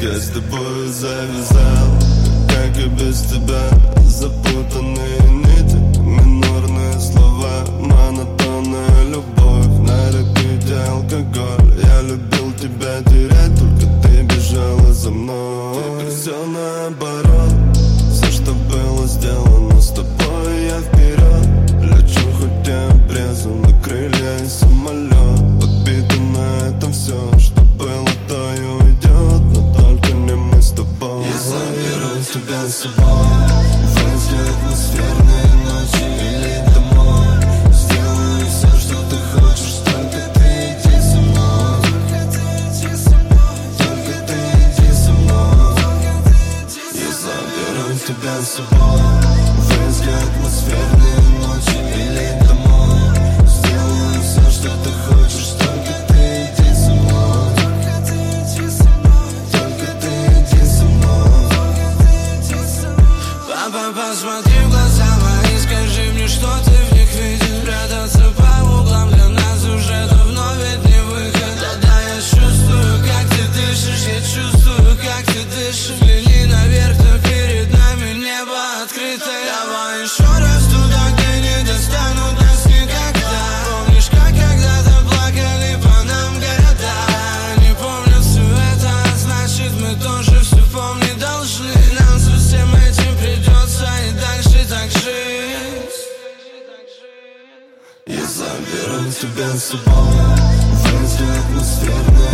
Я с тобой завязал, как и без тебя. Запутанные нити, минорные слова, монотонная любовь на репите алкоголь. Я любил тебя терять, только ты бежала за мной. Теперь все наоборот, все, что было сделано с тобой, я вперед лечу, хоть я обрезан на крылья и самолет. Подбито на этом все, что было, то и уйдет, но только не мы с тобой. Я заберу тебя с собой в эти атмосферные ночи или домой. Сделаю все, что ты хочешь, только ты иди со мной. Только ты иди со мной. Я заберу тебя с собой в эти атмосферные ночи или домой. Сделаю все, что ты хочешь, только ты иди со мной. Только ты иди со мной. Папа, посмотри в глаза мои, скажи мне, что ты в них видишь. Прятаться по углам для нас уже давно ведь не выход. Тогда я чувствую, как ты дышишь, я чувствую, как ты дышишь. Взгляни наверх, то перед нами небо открытое. Давай еще раз туда, где не достанут нас никогда. Помнишь, как когда-то плакали по нам города? Не помню все это, значит мы тоже все помнить должны. Нам со всем этим придется и дальше так жить. Я заберу тебя с собой в эти атмосферные